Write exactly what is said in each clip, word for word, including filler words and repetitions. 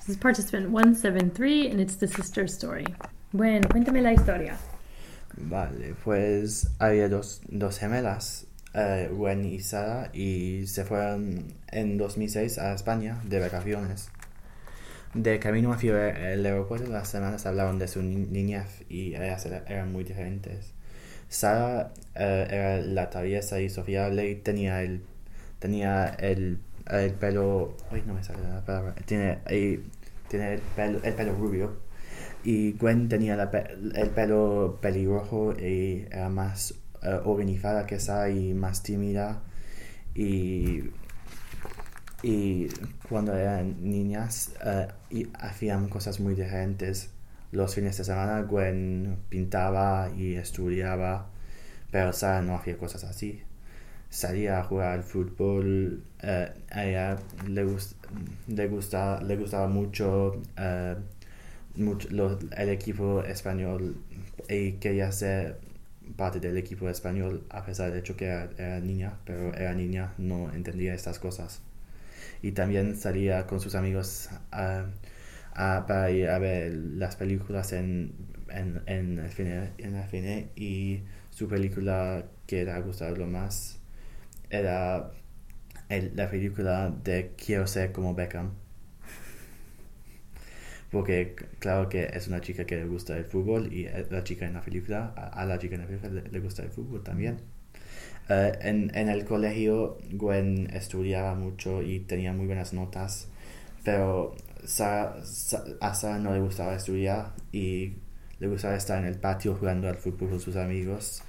This is participant one seven three and it's the sister story. Bueno, cuéntame la historia. Vale, pues había dos, dos gemelas, uh, Gwen y Sara, y se fueron en dos mil seis a España de vacaciones. De camino hacia el aeropuerto, las hermanas hablaron de su ni- niñez y ellas era- eran muy diferentes. Sara uh, era la traviesa y sociable y tenía el, tenía el, el pelo... Uy, no me sale la palabra. Tiene, y, tiene el, pelo, el pelo rubio. Y Gwen tenía la pe- el pelo pelirrojo y era más uh, organizada que Sara y más tímida. Y... Y cuando eran niñas uh, y hacían cosas muy diferentes. Los fines de semana Gwen pintaba y estudiaba, pero Sara no hacía cosas así. Salía a jugar al fútbol, uh, a ella le, gust- le, gusta, le gustaba mucho, uh, mucho lo- el equipo español y quería ser parte del equipo español a pesar del hecho que era, era niña, pero era niña, no entendía estas cosas. Y también salía con sus amigos uh, a, para ir a ver las películas en, en, en, el cine, en el cine y su película que le ha gustado lo más era el, la película de Quiero ser como Beckham, porque claro que es una chica que le gusta el fútbol y la chica en la película a, a la chica en la película le, le gusta el fútbol también. Uh, en, en el colegio Gwen estudiaba mucho y tenía muy buenas notas, pero Sara, a Sara no le gustaba estudiar y le gustaba estar en el patio jugando al fútbol con sus amigos.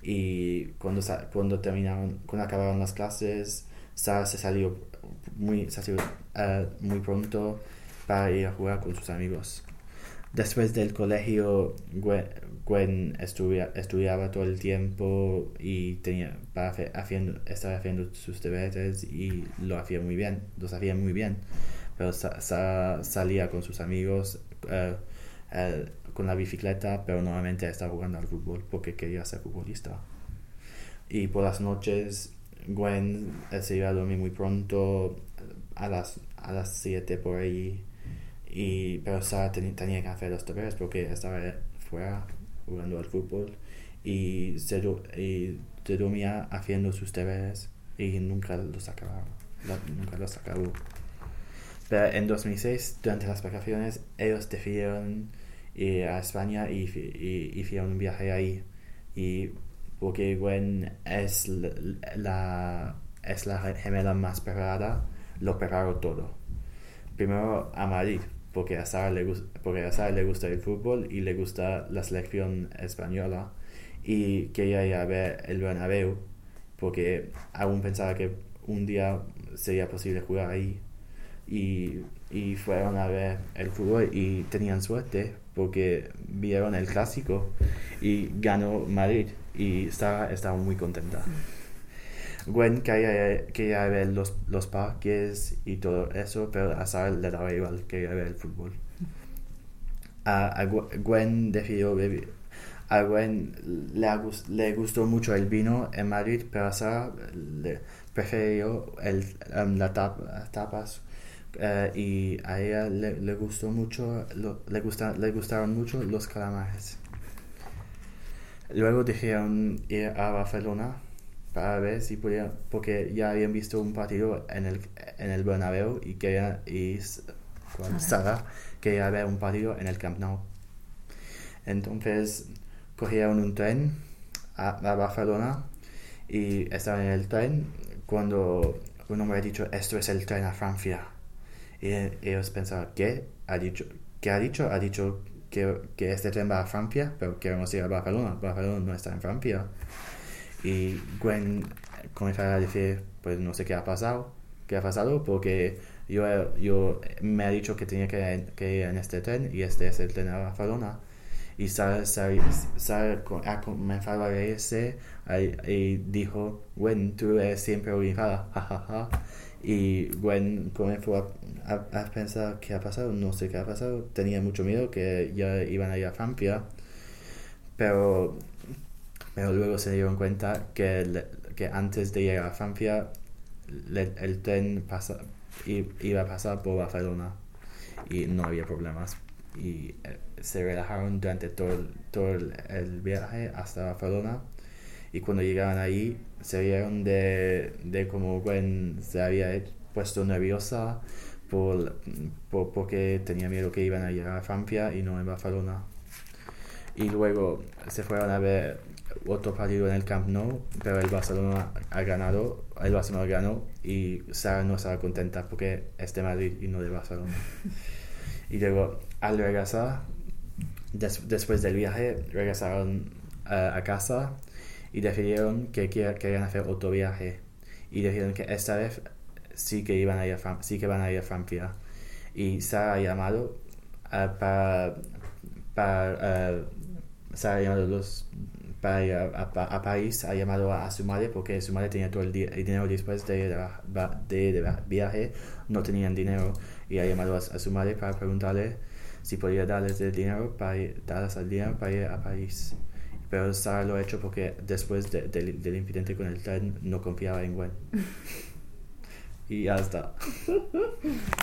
Y cuando, cuando terminaron, cuando acabaron las clases, Sara se salió muy, se salió, uh, muy pronto para ir a jugar con sus amigos. Después del colegio, Gwen, Gwen estudia, estudiaba todo el tiempo y tenía para hacer, haciendo, estaba haciendo sus deberes y lo hacía muy bien, los hacía muy bien. Pero sa, sa, salía con sus amigos uh, uh, con la bicicleta, pero normalmente estaba jugando al fútbol porque quería ser futbolista. Y por las noches, Gwen se iba a dormir muy pronto, a las, a las siete por ahí. Y, pero Sara ten, tenía que hacer los deberes porque estaba fuera jugando al fútbol y se, y se dormía haciendo sus deberes y nunca los acababa, nunca los acabó. Pero en dos mil seis, durante las vacaciones, ellos decidieron ir a España y, y hicieron un viaje ahí. Y porque Gwen es la, la, es la gemela más preparada, lo preparó todo. Primero a Madrid, porque a Sara le, porque a Sara le gusta el fútbol y le gusta la selección española y quería ir a ver el Bernabéu porque aún pensaba que un día sería posible jugar ahí y, y fueron a ver el fútbol y tenían suerte porque vieron el clásico y ganó Madrid y Sara estaba muy contenta. Gwen quería, quería ver los, los parques y todo eso, pero a Sara le daba igual, quería ver el fútbol. A, a Gwen decidió beber. A Gwen le, le gustó mucho el vino en Madrid, pero a Sara le prefirió el, um, la tap, las tapas. Uh, y a ella le, le gustó mucho, lo, le, gusta, le gustaron mucho los calamares. Luego decidieron ir a Barcelona para ver si podía, porque ya habían visto un partido en el, en el Bernabéu y quería, y Sara. Sara quería ver un partido en el Camp Nou. Entonces cogieron un tren a, a Barcelona y estaban en el tren cuando un hombre ha dicho, esto es el tren a Francia. Y ellos pensaban, ¿qué? ¿Ha dicho? ¿Qué ha dicho? Ha dicho que, que este tren va a Francia, pero queremos ir a Barcelona. Barcelona no está en Francia. Y Gwen comenzaba a decir, pues no sé qué ha pasado, qué ha pasado, porque yo, yo me ha dicho que tenía que, que ir en este tren y este es el tren a Barcelona. Y Sara, Sara, Sara ha comenzado a reírse y, y dijo, Gwen, tú eres siempre organizada, jajaja. Y Gwen comenzó a, a, a pensar qué ha pasado, no sé qué ha pasado, tenía mucho miedo que ya iban a ir a Francia, pero... Pero luego se dieron cuenta que, le, que antes de llegar a Francia le, el tren pasa, iba a pasar por Barcelona y no había problemas. Y eh, se relajaron durante todo, el- todo el, el viaje hasta Barcelona. Y cuando llegaban ahí, se vieron de, de cómo Gwen se había he- puesto nerviosa por, por- porque tenía miedo que iban a llegar a Francia y no en Barcelona. Y luego se fueron a ver otro partido en el Camp Nou, pero el Barcelona ha ganado, el Barcelona ganó y Sara no estaba contenta porque es de Madrid y no de Barcelona. Y luego al regresar, des- después del viaje, regresaron uh, a casa y decidieron que quer- querían hacer otro viaje. Y dijeron que esta vez sí que iban a ir a, Fran- sí que van a ir a Francia. Y Sara ha llamado uh, para, para uh, Sara ha llamado los para ir a, a, a París, ha llamado a, a su madre porque su madre tenía todo el, di- el dinero después de, de, de, de viaje, no tenían dinero y ha llamado a, a su madre para preguntarle si podía darles el dinero para ir, darles el dinero para ir a París. Pero Sara lo ha hecho porque después de, de, del incidente con el tren no confiaba en Gwen. Y ya está.